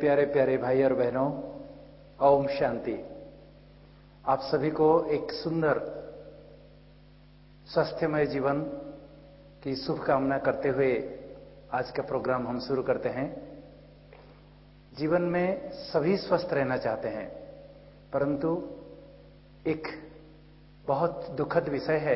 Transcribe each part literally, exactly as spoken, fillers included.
प्यारे प्यारे भाई और बहनों, ओम शांति। आप सभी को एक सुंदर स्वास्थ्यमय जीवन की शुभकामना करते हुए आज का प्रोग्राम हम शुरू करते हैं। जीवन में सभी स्वस्थ रहना चाहते हैं, परंतु एक बहुत दुखद विषय है,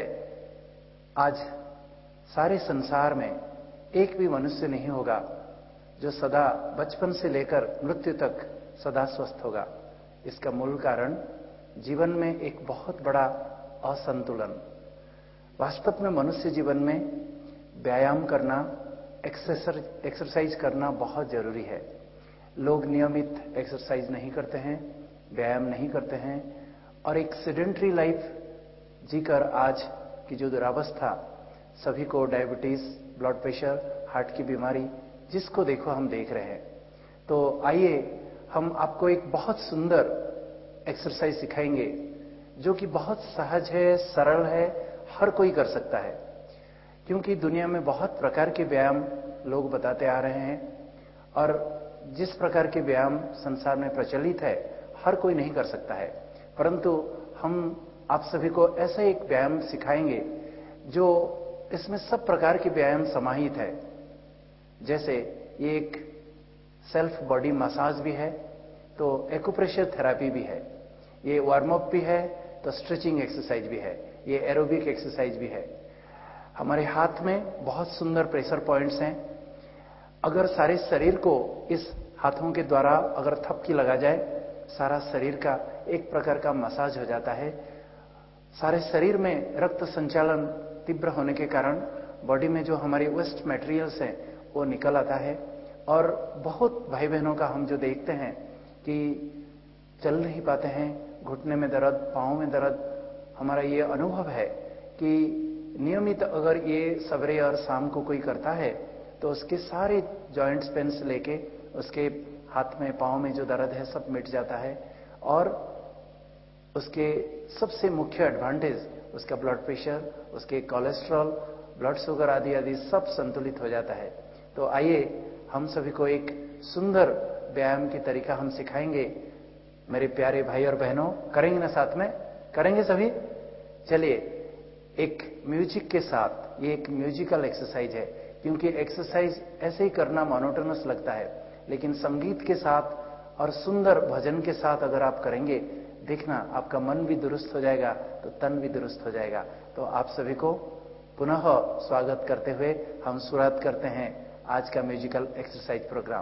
आज सारे संसार में एक भी मनुष्य नहीं होगा जो सदा बचपन से लेकर मृत्यु तक सदा स्वस्थ होगा। इसका मूल कारण जीवन में एक बहुत बड़ा असंतुलन। वास्तव में मनुष्य जीवन में व्यायाम करना, एक्सरसाइज करना बहुत जरूरी है। लोग नियमित एक्सरसाइज नहीं करते हैं, व्यायाम नहीं करते हैं और एक सेडेंटरी लाइफ जीकर आज की जो दुरावस्था, सभी को डायबिटीज, ब्लड प्रेशर, हार्ट की बीमारी जिसको देखो हम देख रहे हैं। तो आइए हम आपको एक बहुत सुंदर एक्सरसाइज सिखाएंगे जो कि बहुत सहज है, सरल है, हर कोई कर सकता है। क्योंकि दुनिया में बहुत प्रकार के व्यायाम लोग बताते आ रहे हैं और जिस प्रकार के व्यायाम संसार में प्रचलित है हर कोई नहीं कर सकता है, परंतु हम आप सभी को ऐसा एक व्यायाम सिखाएंगे जो इसमें सब प्रकार के व्यायाम समाहित है। जैसे ये एक सेल्फ बॉडी मसाज भी है, तो एक्यूप्रेशर थेरेपी भी है, ये वार्म अप भी है, तो स्ट्रेचिंग एक्सरसाइज भी है, ये एरोबिक एक्सरसाइज भी है। हमारे हाथ में बहुत सुंदर प्रेशर पॉइंट्स हैं। अगर सारे शरीर को इस हाथों के द्वारा अगर थपकी लगा जाए, सारा शरीर का एक प्रकार का मसाज हो जाता है। सारे शरीर में रक्त संचालन तीव्र होने के कारण बॉडी में जो हमारी वेस्ट मटेरियल्स हैं वो निकल आता है। और बहुत भाई बहनों का हम जो देखते हैं कि चल नहीं पाते हैं, घुटने में दर्द, पांव में दर्द। हमारा ये अनुभव है कि नियमित अगर ये सवेरे और शाम को कोई करता है तो उसके सारे जॉइंट्स पेन से लेके उसके हाथ में, पांव में जो दर्द है सब मिट जाता है। और उसके सबसे मुख्य एडवांटेज उसका ब्लड प्रेशर, उसके कोलेस्ट्रॉल, ब्लड शुगर आदि आदि सब संतुलित हो जाता है। तो आइए हम सभी को एक सुंदर व्यायाम की तरीका हम सिखाएंगे। मेरे प्यारे भाई और बहनों, करेंगे ना? साथ में करेंगे सभी? चलिए, एक म्यूजिक के साथ, ये एक म्यूजिकल एक्सरसाइज है, क्योंकि एक्सरसाइज ऐसे ही करना मोनोटोनस लगता है, लेकिन संगीत के साथ और सुंदर भजन के साथ अगर आप करेंगे, देखना आपका मन भी दुरुस्त हो जाएगा तो तन भी दुरुस्त हो जाएगा। तो आप सभी को पुनः स्वागत करते हुए हम शुरुआत करते हैं आज का म्यूजिकल एक्सरसाइज प्रोग्राम।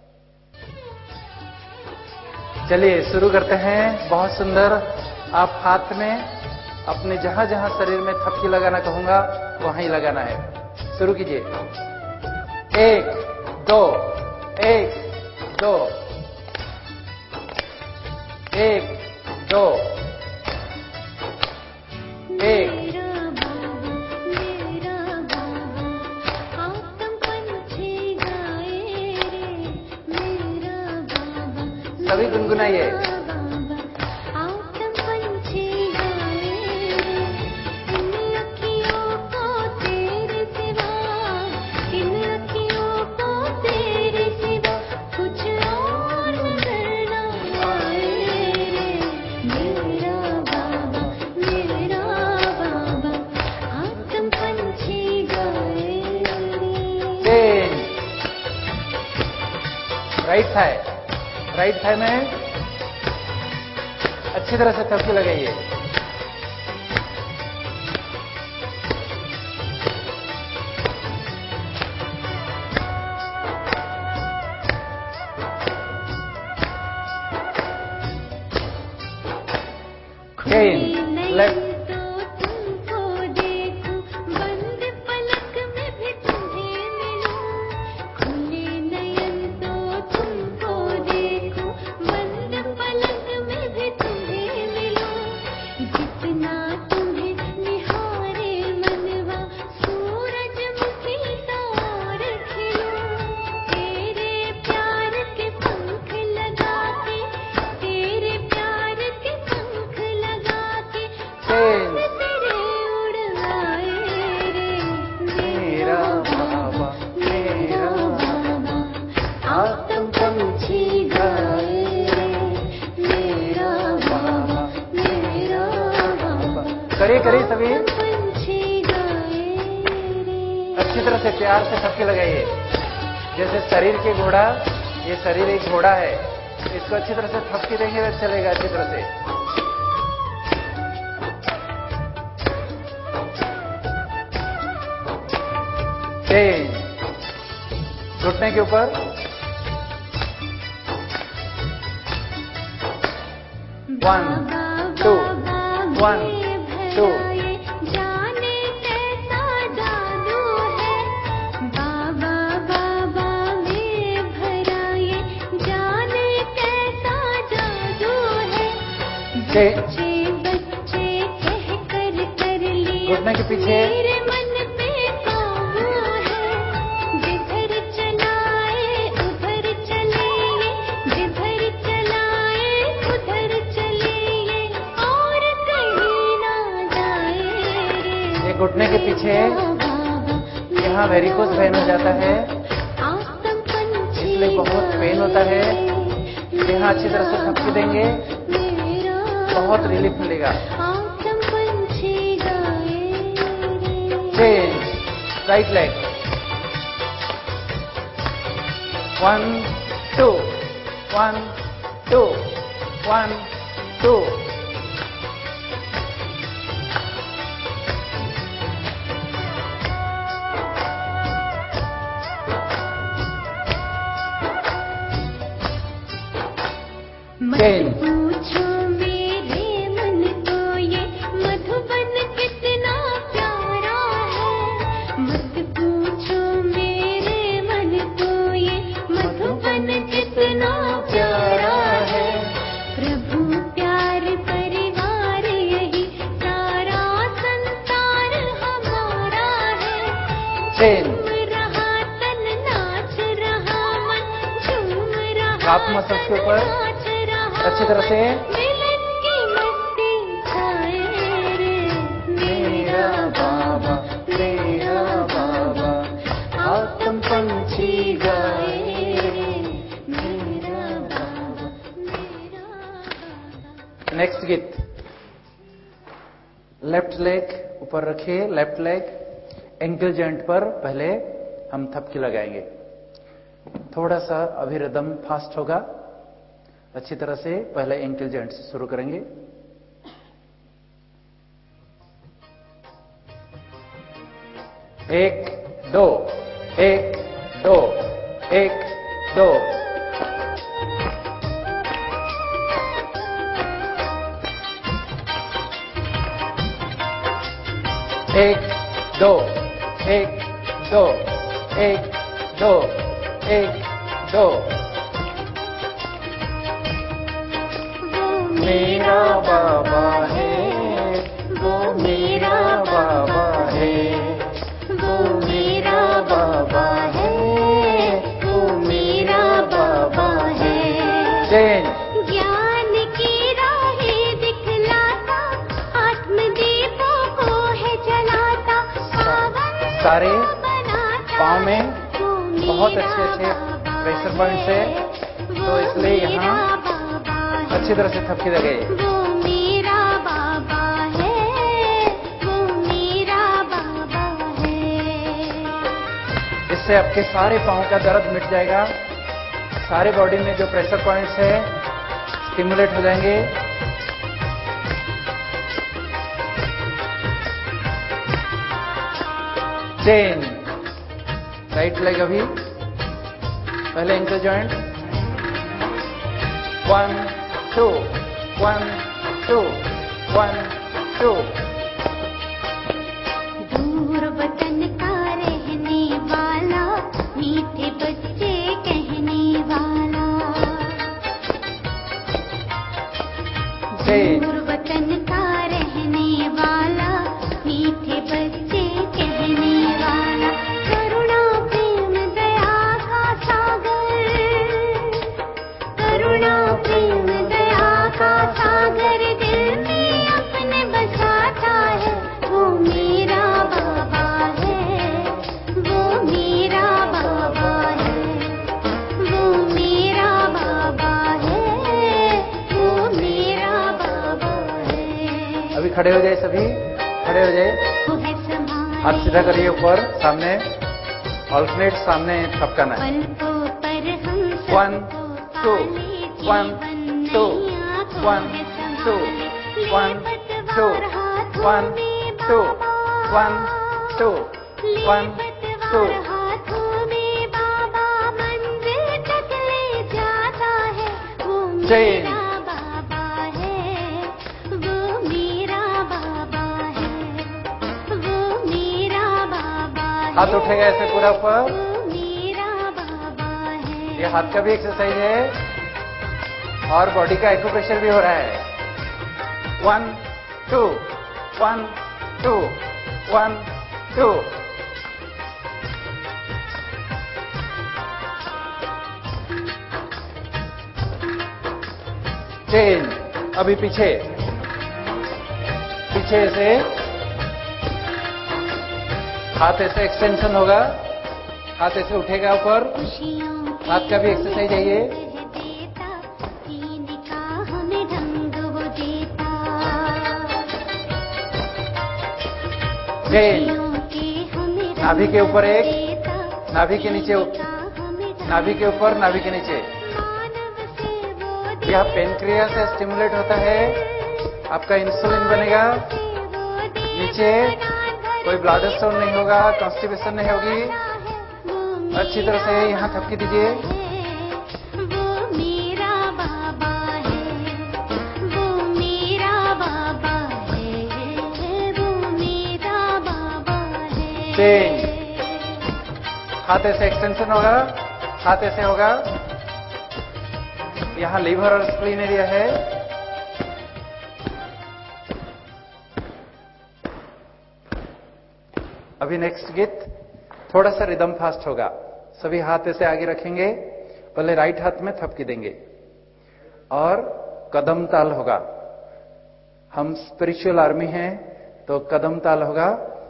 चलिए शुरू करते हैं। बहुत सुंदर। आप हाथ में अपने जहां जहां शरीर में थपकी लगाना कहूंगा वहां ही लगाना है। शुरू कीजिए। एक दो, एक दो, एक दो, एक। सभी गुनगुनाइए। राइट थाई, राइट थाई में अच्छी तरह से थपकी लगाइए। Again, left. करिए सभी। अच्छी तरह से प्यार से थपकी लगाइए। जैसे शरीर के घोड़ा, ये शरीर एक घोड़ा है, इसको अच्छी तरह से थपकी देंगे तो चलेगा अच्छी तरह से। चेंज, घुटने के ऊपर। One two one two. जाने कैसा जादू है, बाबा बाबा में भरा ये, जाने कैसा जादू है। बच्चे बच्चे कह कर कर लिए घुटने के पीछे। मेरे मन पे काबू है, जिधर चलाए उधर चले ये, जिधर चलाए उधर चले ये, और कहीं ना जाए रे। ये घुटने के पीछे यहाँ वेरिकोस वेन हो जाता है, इसलिए बहुत पेन होता है। यहाँ अच्छी तरह से थपकी देंगे, बहुत रिलीफ मिलेगा। Change, right leg. One two one two one two. मत पूछो मेरे मन को ये मधुबन कितना प्यारा है, मत पूछो मेरे मन को ये मधुबन कितना प्यारा है। प्रभु प्यार परिवार यही सारा संसार हमारा है। झूम रहा तन नाच रहा मन, झूम रहा आप मसल्स के ऊपर अच्छी तरह से। मिलन की मस्ती छाए रे, मेरा बाबा मेरा बाबा, आत्म पंछी गाए रे, मेरा बाबा मेरा बाबा। नेक्स्ट गीत। लेफ्ट लेग ऊपर रखिए, लेफ्ट लेग एंकल जॉइंट पर पहले हम थपकी लगाएंगे। थोड़ा सा अभी रिदम फास्ट होगा। अच्छी तरह से पहले एंकल जॉइंट से शुरू करेंगे। एक दो, एक दो, एक दो। एक दो, एक दो, एक दो, एक दो। मेरा बाबा है, वो मेरा बाबा है, वो मेरा बाबा है, वो मेरा बाबा है। चेंज, ज्ञान की राहें दिखलाता, आत्मदीपों को है जलाता, पावन सारे बनाता, पाँव में वो बहुत मेरा अच्छे अच्छे बाबा प्रेशर पॉइंट्स है, तो इसलिए मेरा यहाँ बाबा है। अच्छी तरह से थपकी लगे। वो मेरा बाबा है, वो मेरा बाबा है। इससे आपके सारे पाँव का दर्द मिट जाएगा, सारे बॉडी में जो प्रेशर पॉइंट्स है स्टिमुलेट हो जाएंगे। चेंज, राइट लेग अभी पहले ankle joint. One two one two one two. दूर वतन का रहने वाला, मीठे बच्चे कहने वाला। चेंज, दूर वतन का रहने वाला, मीठे बच्चे कहने वाला। करुणा प्रेम दया का सागर, करुणा प्रेम दया का सागर दिल में अपने बसाता है। वो मेरा बाबा है, वो मेरा बाबा है, वो मेरा बाबा है, वो मेरा बाबा है। अभी खड़े हो जाए सभी। खड़े हो जाइए, वो है संभाले हाथ सीधा करिए ऊपर, सामने, ऑल्टरनेट सामने थपकाना है। पलकों पर हम one two, one two, one two, one two, one two, one two, one two. हाथों में बाबा मंदिर तक ले जाता है, वो जय मेरा बाबा है, वो मेरा बाबा है, वो मेरा बाबा है। हाथ उठेगा ऐसे पूरा ऊपर, वो मेरा बाबा है। ये हाथ का भी एक्सरसाइज है और बॉडी का एक्यूप्रेशर भी हो रहा है। One two, one two, one two. Change. अभी पीछे, पीछे से हाथ ऐसे एक्सटेंशन होगा, हाथ ऐसे उठेगा ऊपर, हाथ का भी एक्सरसाइज है ये। नाभि के ऊपर एक, नाभि के नीचे, नाभि के ऊपर, नाभि के नीचे। यह पेनक्रियास से स्टिमुलेट होता है, आपका इंसुलिन बनेगा। नीचे कोई ब्लडर स्टोन नहीं होगा, कॉन्स्टिपेशन नहीं होगी। अच्छी तरह से यहाँ थपकी दीजिए। वो मेरा बाबा है, वो मेरा बाबा है, वो मेरा बाबा है। चेंज। हाथ ऐसे एक्सटेंशन होगा, हाथ ऐसे होगा। यहाँ लीवर और स्प्लीन एरिया है। अभी नेक्स्ट गीत थोड़ा सा रिदम फास्ट होगा। सभी हाथ ऐसे आगे रखेंगे, पहले राइट हाथ में थपकी देंगे और कदम ताल होगा। हम स्पिरिचुअल आर्मी हैं तो कदम ताल होगा।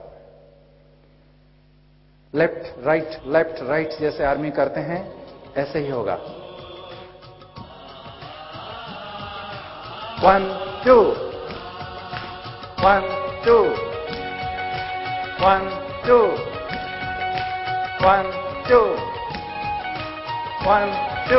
लेफ्ट राइट, लेफ्ट राइट जैसे आर्मी करते हैं ऐसे ही होगा। One two, one two, one two, one two, one two.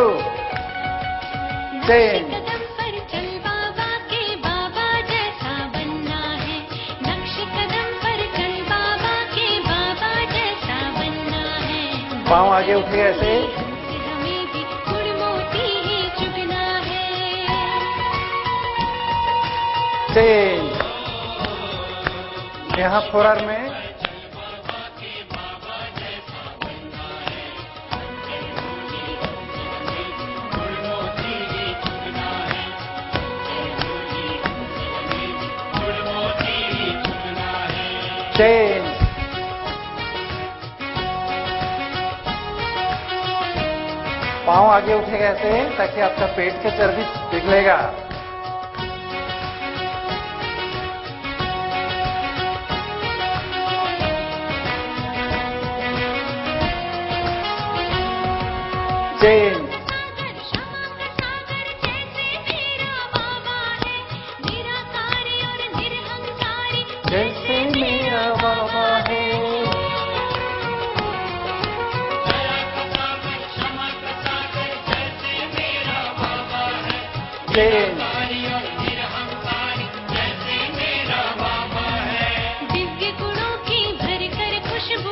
Change. कदम पर चल बाबा के बाबा जैसा बनना है, नक्श कदम पर चल बाबा के बाबा जैसा बनना है। पाँव आगे उठे ऐसे। हमें भी गुड़ मोती ही चुगना है। चेंज। यहाँ फोरआर्म में चेंज। पाँव आगे उठेगा ऐसे ताकि आपका पेट का चर्बी पिघलेगा। चेंज। जैसे मेरा बाबा है। चेंज। दिव्य गुणों की भरकर खुशबू,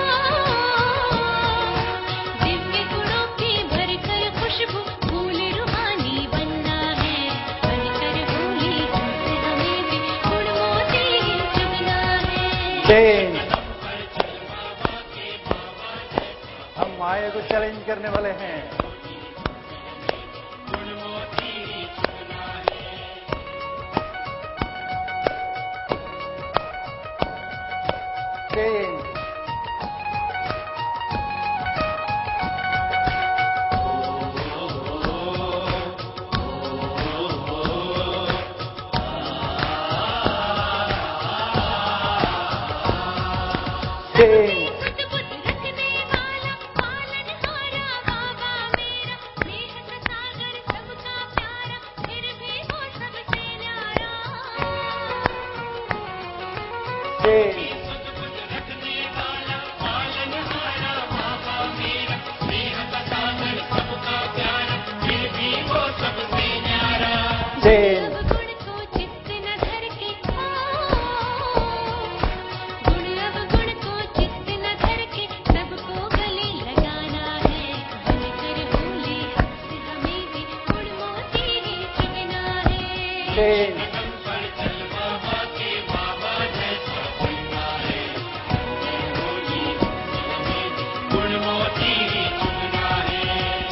दिव्य गुणों की भरकर खुशबू, फूल रूहानी बनना है। बनकर भूली तुमसे हमें भी गुण मोती चुगना है। चेंज। हम माया को चैलेंज करने वाले हैं। चेंज। चेंज। सुध-बुध रखने वाला पालनहारा बाबा मेरा, स्नेह का सागर सबका प्यारा, फिर भी वो सबसे न्यारा।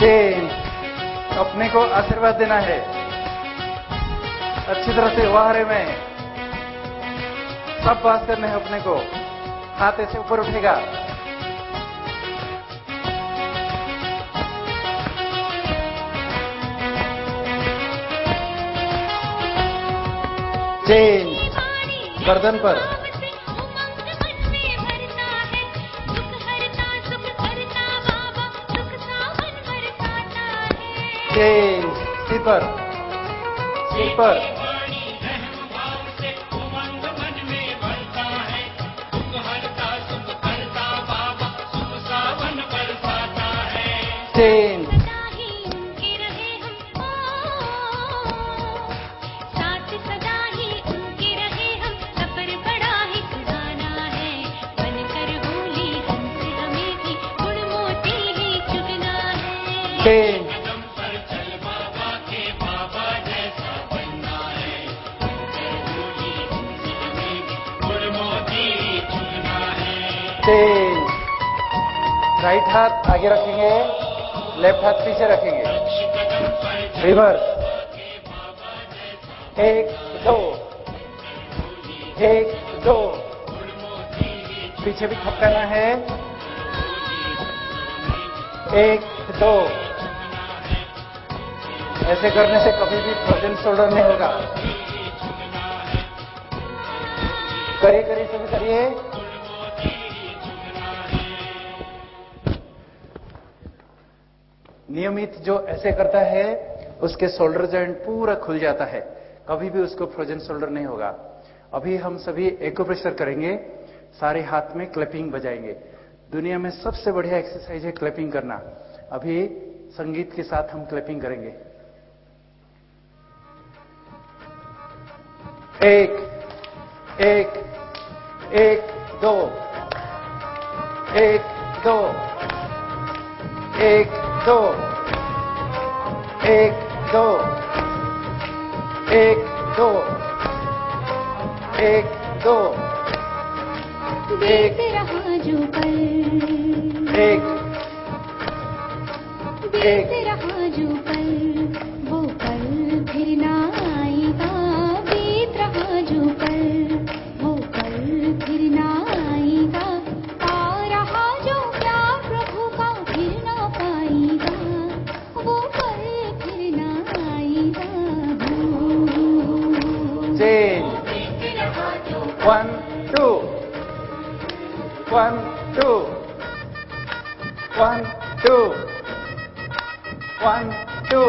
चेंज। अपने को आशीर्वाद देना है अच्छी तरह से वाहरे में सब बात करने हैं अपने को। हाथ ऐसे ऊपर उठेगा। चेंज। गर्दन पर चेंज। सिर पर सिर पर चेंज। चेंज। चेंज। राइट हाथ आगे रखेंगे, लेफ्ट हाथ पीछे रखेंगे। रिवर्स। एक दो एक दो। पीछे भी थपकाना है। एक दो। ऐसे करने से कभी भी फ्रोजन शोल्डर नहीं होगा। करिए करिए सभी करिए। नियमित जो ऐसे करता है उसके शोल्डर जॉइंट पूरा खुल जाता है, कभी भी उसको फ्रोजन शोल्डर नहीं होगा। अभी हम सभी एक्यूप्रेशर करेंगे, सारे हाथ में क्लैपिंग बजाएंगे। दुनिया में सबसे बढ़िया एक्सरसाइज है क्लैपिंग करना। अभी संगीत के साथ हम क्लैपिंग करेंगे। एक एक एक दो एक दो एक दो एक दो एक दो एक दो एक रहा जो पल एक एक रहा जो पल वो पल फिर ना आएगा। बीत रहा जो पल वो पल फिर ना आएगा। पा रहा जो प्यार प्रभु का फिर ना पाएगा। वो पल फिर ना आएगा। Change. One two one two one two one two.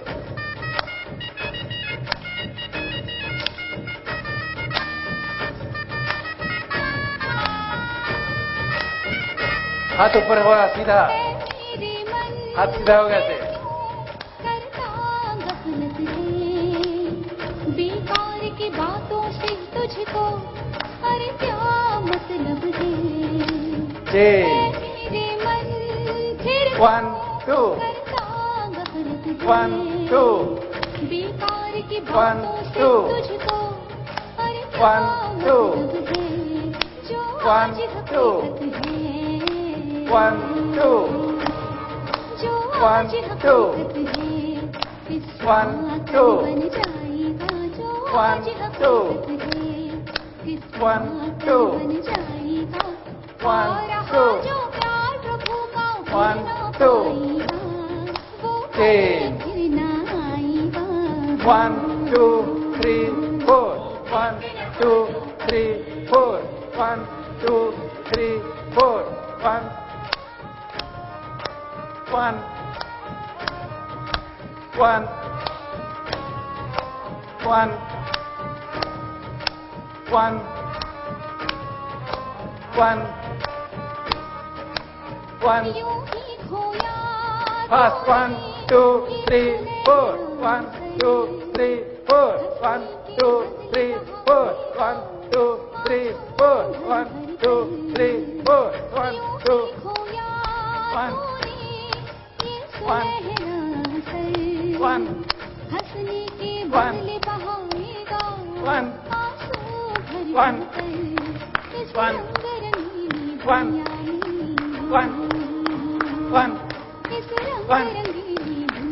हाथ ऊपर होगा सीधा, हाथ सीधा होगा ऐसे। करता गफलत है बेकार की बातों से तुझको, अरे क्या मतलब है। चेंज। मेरे मन फिर वन टू करता गफलत है वन टू बेकार की One, बातों से two. तुझको, अरे क्या One, two. मतलब है जो One, आज two. हकीकत है। वन टू जो One, आज two. हकीकत है इस One, रात two. बन जाएगा। जो One, आज two. हकीकत है इस One, रात two. बन जाएगा। One, आ रहा two. जो प्यार प्रभु का फिर One, ना two. पाएगा। वो Ten. फिर ना आएगा। One two three four one two three four one two three four one one one one one one one यूं ही खोया Fast. One, two, three, four. One, two, three, four. One, two, three, four. One, two, three, four. One, two, three, four. One, two. खोया One. तूने ये One. सुनहरा sir. One. हंसने के One. बदले बहाएगा One. आंसू भर One. कर इस One. रंग-रंगीली One. दुनिया में। One. One. इस One. रंग-रंगीली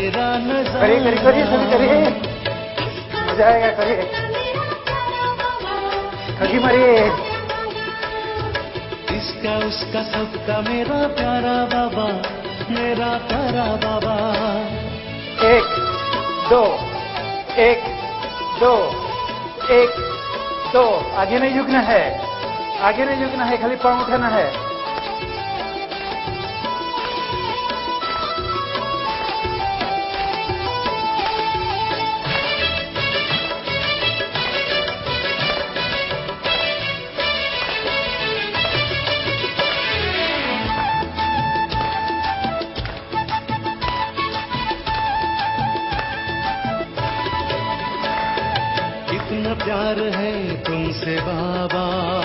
तेरा नजारा। करिए करिए करिए सभी करिए, मजा आएगा। करिए खगी मारिए। इसका उसका सबका मेरा प्यारा बाबा, मेरा प्यारा बाबा। एक दो, एक दो, एक दो। आगे नहीं झुकना है, आगे नहीं झुकना है, खाली पांव उठाना है। कितना प्यार है तुमसे बाबा,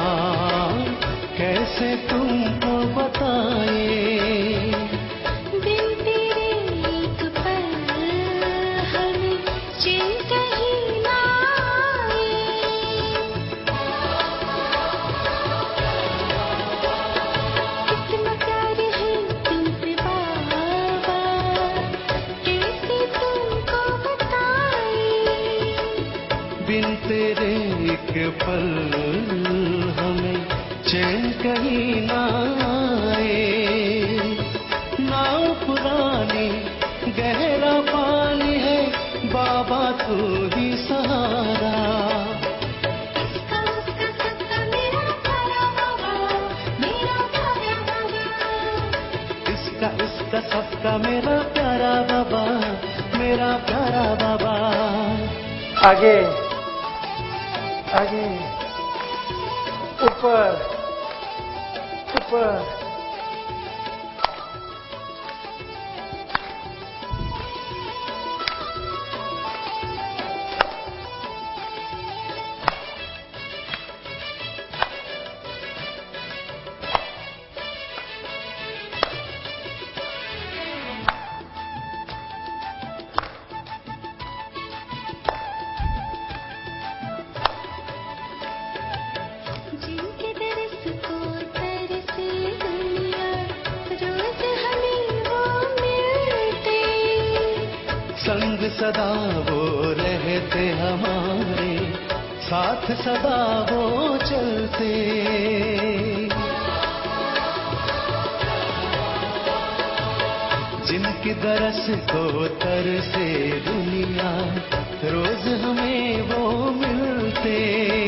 कैसे तुमको बताए। बिन तेरे एक पल हमें चैन कहीं ना आए। कितना प्यार है तुमसे बाबा, कैसे तुमको बताए। बिन तेरे एक पल हमें चैन कहीं ना आए। नाव पुरानी गहरा पानी है बाबा, तू ही सहारा। इसका उसका सबका मेरा प्यारा बाबा, मेरा प्यारा बाबा। इसका उसका सबका मेरा प्यारा बाबा, मेरा प्यारा बाबा। आगे आगे, ऊपर ऊपर। जिनके दरस को तरसे दुनिया, रोज हमें वो मिलते। संग सदा वो रहते हमारे, साथ सदा वो चलते। जिनकी दरस को तरसे दुनिया, रोज हमें वो मिलते।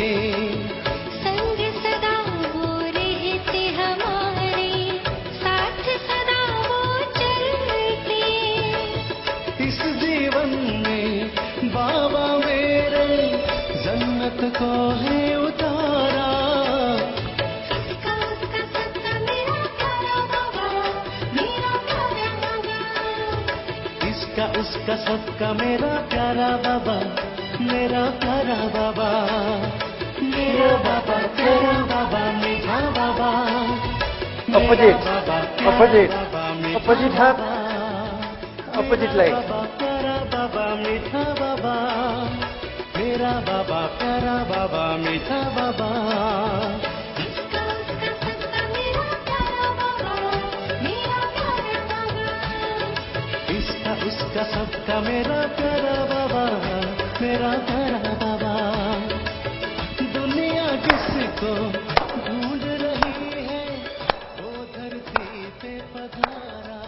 संग सदा वो रहते हमारे, साथ सदा वो चलते। इस जीवन में बाबा मेरे जन्नत को है उतारा। इसका उसका सबका मेरा प्यारा बाबा, मेरा प्यारा बाबा। इसका उसका सबका मेरा प्यारा बाबा, मेरा प्यारा बाबा। मेरा बाबा प्यारा बाबा, मीठा बाबा। मेरा Opposite. बाबा प्यारा Opposite. बाबा, मीठा Opposite half. बाबा। Opposite मेरा leg. बाबा प्यारा बाबा, मीठा बाबा। मेरा बाबा प्यारा बाबा, मीठा बाबा। इसका उसका सबका मेरा प्यारा बाबा, मेरा प्यारा बाबा। इसका उसका सबका मेरा प्यारा बाबा, मेरा प्यारा बाबा। दुनिया जिसको ढूंढ रही है वो धरती पे पधारा।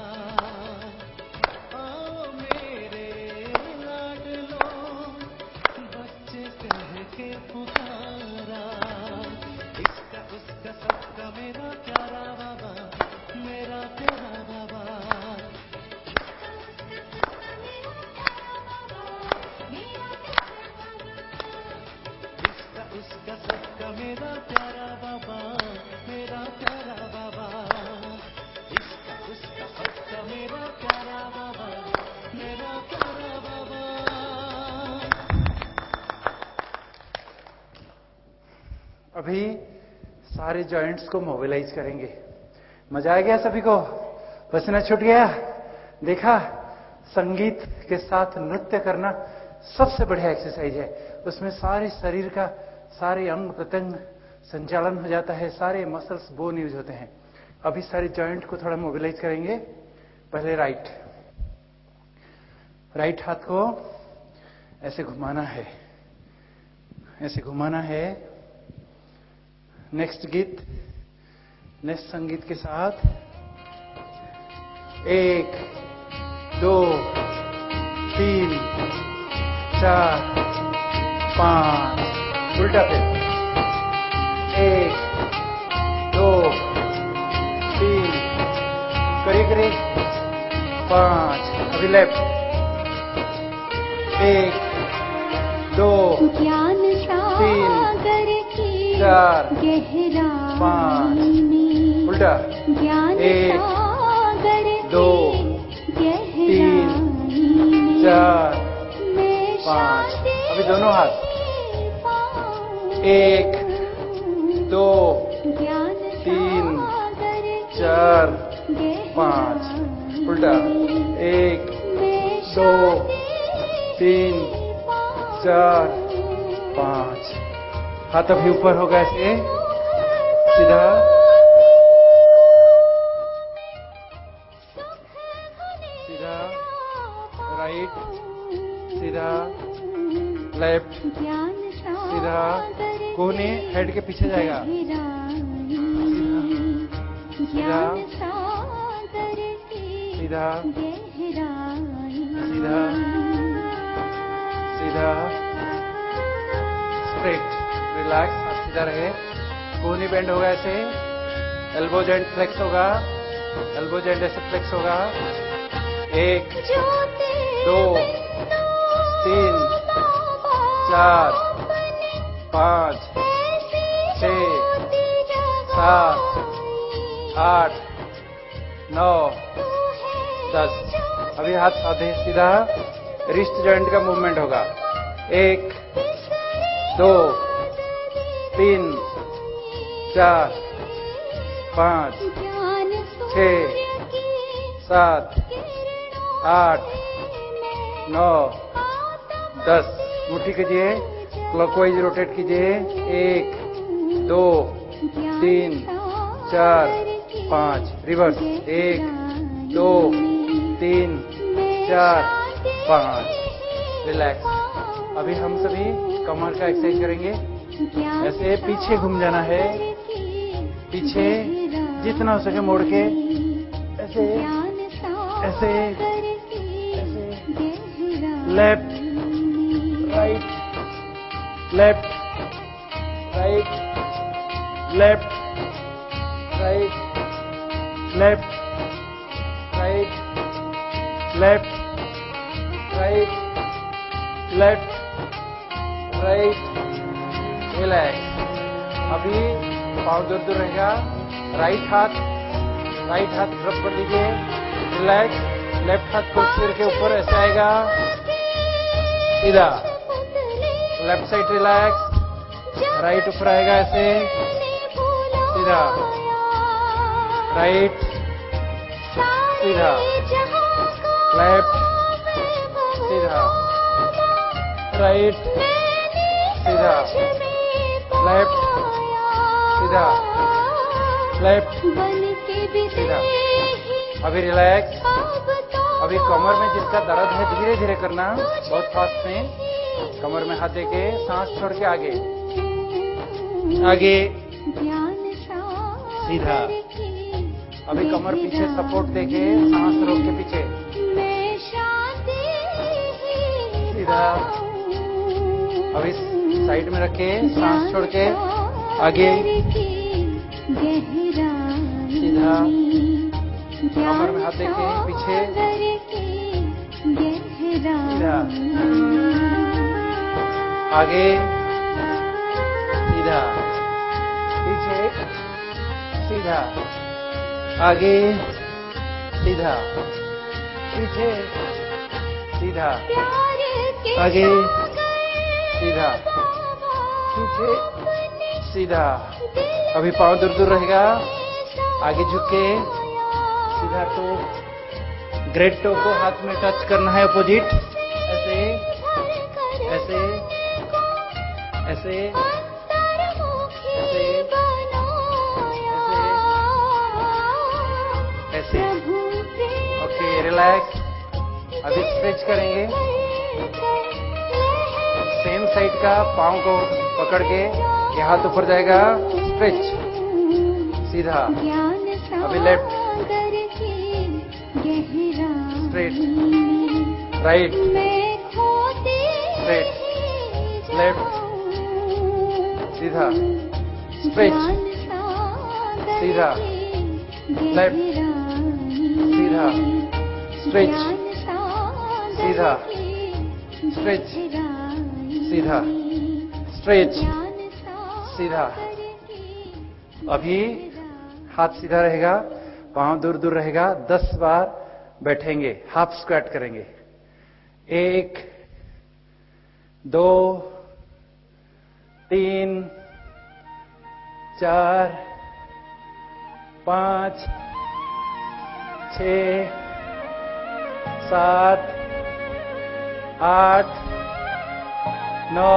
आओ मेरे लाडलो, बच्चे कह के पुकारा। इसका उसका सबका मेरा प्यारा बाबा, मेरा प्यारा बाबा। इसका उसका सबका मेरा प्यारा बाबा, मेरा प्यारा बाबा। इसका उसका सबका मेरा प्यारा बाबा, मेरा प्यारा बाबा। अभी सारे जॉइंट्स को मोबिलाइज करेंगे। मजा आ गया सभी को? पसीना छूट गया? देखा, संगीत के साथ नृत्य करना सबसे बढ़िया एक्सरसाइज है। उसमें सारे शरीर का सारे अंग प्रत्यंग संचालन हो जाता है, सारे मसल्स बोन यूज होते हैं। अभी सारे जॉइंट को थोड़ा मोबिलाइज करेंगे। पहले राइट, राइट हाथ को ऐसे घुमाना है, ऐसे घुमाना है। नेक्स्ट गीत, नेक्स्ट संगीत के साथ एक दो तीन चार पांच, उल्टा फिर एक दो तीन, करिए करिए पांच, अभी लेफ्ट एक दो ज्ञान सागर की चार गहराई पांच, में उल्टा ज्ञान एक सागर की दो गहराई तीन में चार मैं पांच, शांति अभी दोनों हाथ पाऊं। एक दो ज्ञान तीन सागर की चार गहराई पांच, उल्टा एक में दो शांति तीन चार पांच, हाथ अभी ऊपर होगा ऐसे सीधा, सीधा राइट, सीधा लेफ्ट, सीधा कोने हेड के पीछे जाएगा, सीधा सीधा सीधा सीधा स्ट्रेट, रिलैक्स, हाथ सीधा रहे, कोहनी बेंड होगा ऐसे, एल्बो जॉइंट फ्लेक्स होगा, एल्बो जॉइंट ऐसे फ्लेक्स होगा, एक दो तीन चार पांच छः सात आठ नौ दस, अभी हाथ साधे सीधा, रिस्ट जॉइंट का मूवमेंट होगा, एक दो तीन चार पांच छः सात आठ नौ दस, मुट्ठी कीजिए, क्लॉकवाइज रोटेट कीजिए, एक दो तीन चार पांच, रिवर्स एक दो तीन चार पांच, रिलैक्स। अभी हम सभी कमर का एक्सरसाइज करेंगे, ऐसे पीछे घूम जाना है, पीछे जितना हो सके मोड़ के, ऐसे ऐसे ऐसे, left right left right left right left right left right left right, relax. अभी पाँव दूर दूर रहेगा, राइट हाथ राइट हाथ ड्रॉप कर दीजिए, रिलैक्स, लेफ्ट हाथ को सिर के ऊपर ऐसे आएगा, सीधा, लेफ्ट साइड रिलैक्स, राइट ऊपर आएगा ऐसे, सीधा, राइट सीधा, लेफ्ट सीधा, राइट सीधा, लेफ्ट सीधा, लेफ्ट सीधा। अभी रिलैक्स, अभी कमर में जिसका दर्द है धीरे धीरे करना, बहुत फास्ट में, कमर में हाथ देके सांस छोड़ के आगे आगे सीधा, अभी कमर पीछे सपोर्ट देके सांस रोक के पीछे सीधा, अभी साइड में रखे सांस छोड़ के आगे सीधा, कमर में हाथ देके पीछे सीधा, आगे सीधा, पीछे सीधा, आगे सीधा, पीछे सीधा, आगे सीधा, पीछे सीधा। अभी पाँव दूर दूर रहेगा, आगे झुक के सीधा, टो ग्रेट टो को हाथ में टच करना है, अपोजिट, ऐसे ऐसे ऐसे ऐसे ऐसे ऐसे, ओके, रिलैक्स, अभी स्ट्रेच करेंगे। सेम साइड का पाँव को पकड़ के ये हाथ ऊपर जाएगा, स्ट्रेच सीधा। अभी left straight, right straight, left सीधा, स्ट्रेच सीधा, लेफ्ट सीधा, स्ट्रेच सीधा, स्ट्रेच सीधा, स्ट्रेच सीधा। अभी हाथ सीधा रहेगा, पांव दूर दूर रहेगा। दस बार बैठेंगे, हाफ स्क्वाट करेंगे। एक, दो, तीन, चार, पांच, छः, सात, आठ, नौ,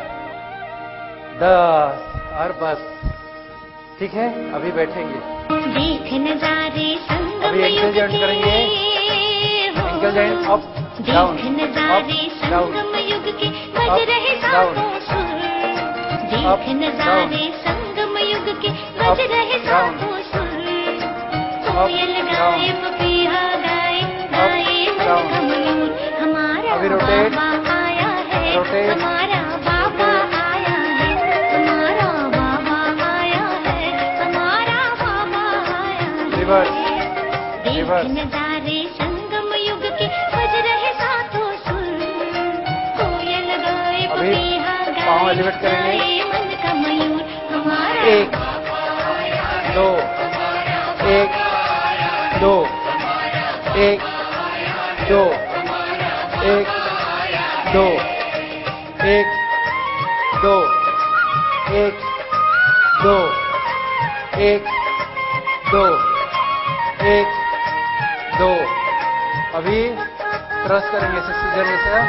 दस और बस। ठीक है, अभी बैठेंगे। देख नजारे संगम अभी एंकल जॉइंट करेंगे। Ankle joint up down, up down, संगम युग के बज रहे सातों सुर। देख नजारे संगम युग के बज रहे सातों सुर। कोयल गाए, पपीहा गाए, गाए मन का मयूर। हमारा बाबा आया है, हमारा बाबा आया है, हमारा बाबा आया है, हमारा बाबा आया है। देख नजारे संगम युग के बज रहे सातों सुर। कोयल गाए, पपीहा गाए, गाए मन का मयूर। हमारा एक, दो, एक, दो, एक, दो, एक, दो, एक, दो, एक, दो, एक, दो, एक, दो। अभी क्रॉस करेंगे ऐसे सीधे जैसे।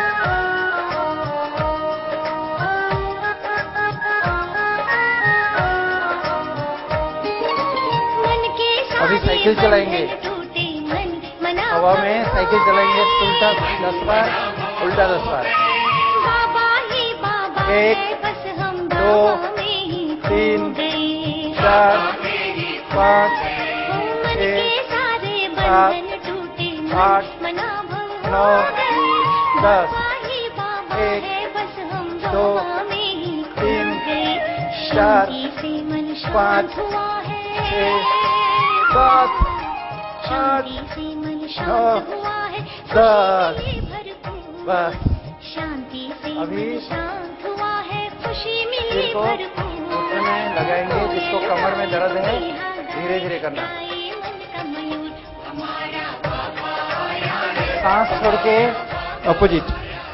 अभी साइकिल चलाएंगे, हवा में साइकिल चलाएंगे। उल्टा दस बार, उल्टा दस बार। एक, दो, तीन, चार, पाँच, छः, सात, आठ, नौ, दस। एक, दो, तीन, चार, पाँच, छः, सात, आठ, नौ, दस। बस। अभी सिर को घुटने में लगाएंगे। जिसको कमर में दर्द है धीरे धीरे करना। सांस छोड़ के अपोजिट।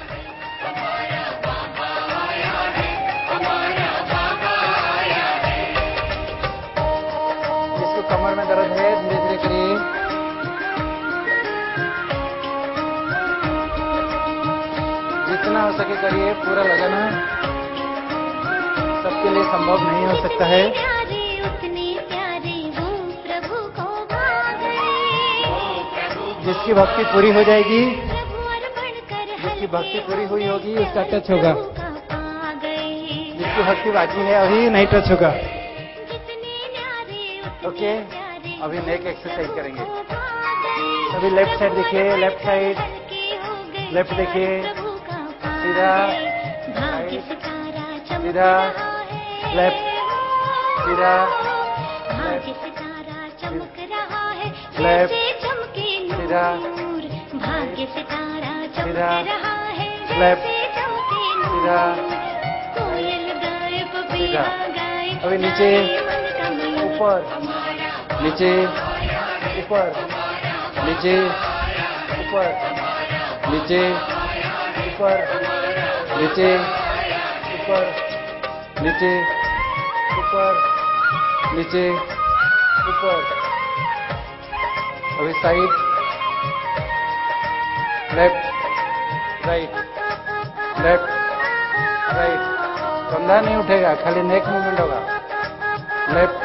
जिसको कमर में दर्द है धीरे धीरे करिए। जितना हो सके करिए, पूरा लगाना सबके लिए संभव नहीं हो सकता है। जिसकी भक्ति पूरी हो जाएगी, जिसकी भक्ति पूरी हुई होगी उसका टच होगा। जिसकी भक्ति बाकी है अभी नहीं टच होगा। ओके, अभी नेक एक्सरसाइज करेंगे। अभी लेफ्ट साइड देखिए, लेफ्ट साइड, लेफ्ट देखिए, सीधा, सीधा, लेफ्ट, सीधा, लेफ्ट, लेफ्ट, सीधा, सीधा, लेफ्ट, सीधा, सीधा। अभी नीचे, ऊपर, नीचे, ऊपर, नीचे, ऊपर, नीचे, ऊपर, नीचे, ऊपर, नीचे, ऊपर, नीचे, ऊपर। अभी side, left, right, left, right. कंधा नहीं उठेगा, खाली नेक मूवमेंट होगा। Left,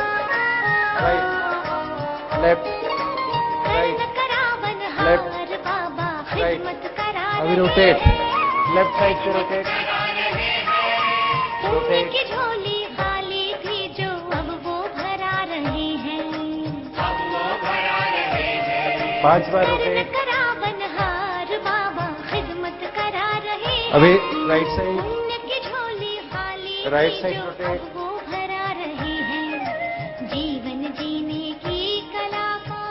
right, left, right, left, right, right, खिदमत करा अभी रहे रोटेट, हैं। लेफ्ट साइड से रोटेट, पुण्य रोटेट, की झोली खाली थी जो अब वो भरा रहे हैं। पांच बार कर्म रोटेट, करा बनहार बाबा खिदमत करा रहे हैं। अभी राइट साइड, पुण्य की झोली खाली राइट थी साइड जो रोटेट, अब वो भरा रहे हैं। जीवन जीने की कला का,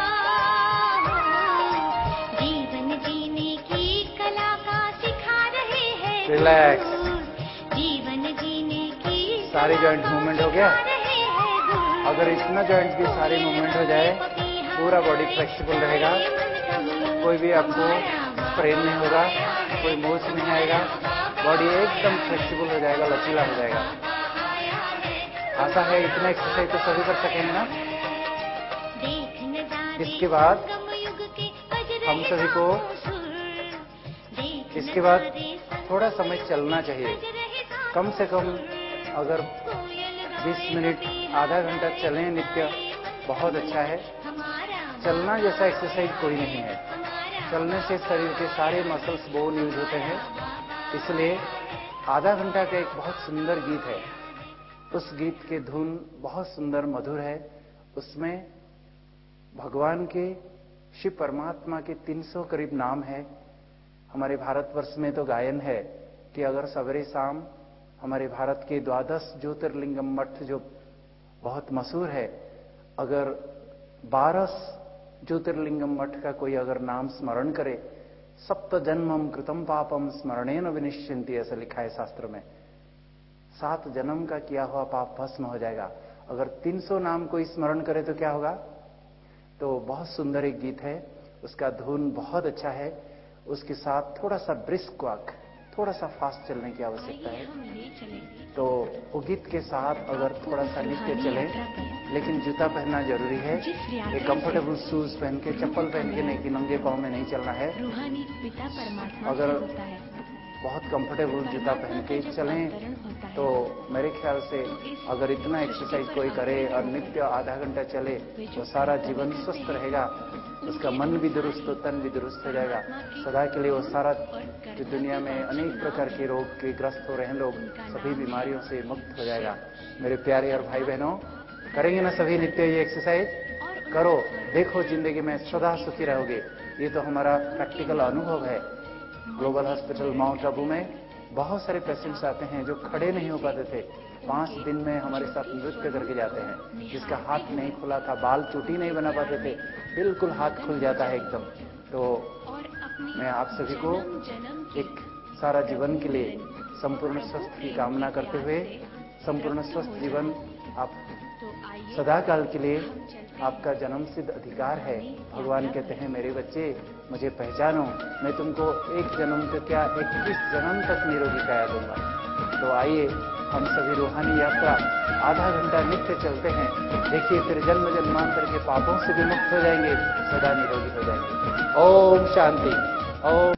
जीवन जीने की कला का सिखा रहे हैं। रिलैक्स, जीवन जीने की सारे जॉइंट मूवमेंट हो गया। सिखा रहे हैं गुरु। अगर इतना जॉइंट भी सारे मूवमेंट हो जाए, पूरा बॉडी फ्लेक्सिबल रहेगा, कोई भी आपको स्ट्रेन नहीं होगा, कोई मोच नहीं आएगा, बॉडी एकदम फ्लेक्सिबल हो जाएगा, लचीला हो जाएगा। आशा है इतना एक्सरसाइज तो सभी कर सकेंगे ना। इसके बाद हम सभी को इसके बाद थोड़ा समय चलना चाहिए, कम से कम अगर बीस मिनट आधा घंटा चलें नित्य, बहुत अच्छा है। चलना जैसा एक्सरसाइज कोई नहीं है। चलने से शरीर के सारे मसल्स बोन यूज होते हैं, इसलिए आधा घंटा का एक बहुत सुंदर गीत है। उस गीत की धुन बहुत सुंदर मधुर है। उसमें भगवान के, शिव परमात्मा के तीन सौ करीब नाम है। हमारे भारतवर्ष में तो गायन है कि अगर सवेरे शाम हमारे भारत के द्वादश ज्योतिर्लिंगम मठ जो बहुत मशहूर है, अगर बारह ज्योतिर्लिंगम मठ का कोई अगर नाम स्मरण करे, सप्त जन्मम कृतम पापम स्मरणेन विनिश्चिंति, ऐसा लिखा है शास्त्र में। सात जन्म का किया हुआ पाप भस्म हो जाएगा। अगर तीन सौ नाम कोई स्मरण करे तो क्या होगा? तो बहुत सुंदर एक गीत है, उसका धुन बहुत अच्छा है। उसके साथ थोड़ा सा ब्रिस्क वॉक, थोड़ा सा फास्ट चलने की आवश्यकता है। तो वो गीत के साथ अगर थोड़ा सा नित्य चलें, लेकिन जूता पहनना जरूरी है। एक कंफर्टेबल शूज पहन के, चप्पल पहन के नहीं कि नंगे पांव में नहीं चलना है। अगर बहुत कंफर्टेबल जूता पहन के चलें तो मेरे ख्याल से अगर इतना एक्सरसाइज कोई करे और नित्य आधा घंटा चले तो सारा जीवन स्वस्थ रहेगा, उसका मन भी दुरुस्त हो, तन भी दुरुस्त हो जाएगा। सदा के लिए वो सारा जो दुनिया में अनेक प्रकार के रोग के ग्रस्त हो रहे हैं लोग, सभी बीमारियों से मुक्त हो जाएगा। मेरे प्यारे और भाई बहनों, करेंगे ना सभी नित्य ये एक्सरसाइज? करो, देखो जिंदगी में सदा सुखी रहोगे। ये तो हमारा प्रैक्टिकल अनुभव है। ग्लोबल हॉस्पिटल माउंट आबू में बहुत सारे पेशेंट्स आते हैं जो खड़े नहीं हो पाते थे, पांच दिन में हमारे साथ नृत्य करके जाते हैं। जिसका हाथ नहीं खुला था, बाल चोटी नहीं बना पाते थे, बिल्कुल हाथ खुल जाता है एकदम। तो मैं आप सभी को एक सारा जीवन के लिए संपूर्ण स्वस्थ की कामना करते हुए, संपूर्ण स्वस्थ जीवन आप सदा काल के लिए आपका जन्म सिद्ध अधिकार है। भगवान कहते हैं मेरे बच्चे मुझे पहचानो, मैं तुमको एक जन्म तो क्या इक्कीस जन्म तक निरोगी काया दूंगा। तो आइए हम सभी रूहानी यात्रा आधा घंटा नित्य चलते हैं। देखिए फिर जन्म जन्मांतर के पापों से भी मुक्त हो जाएंगे, सदा निरोगी हो जाएंगे। ओम शांति। ओम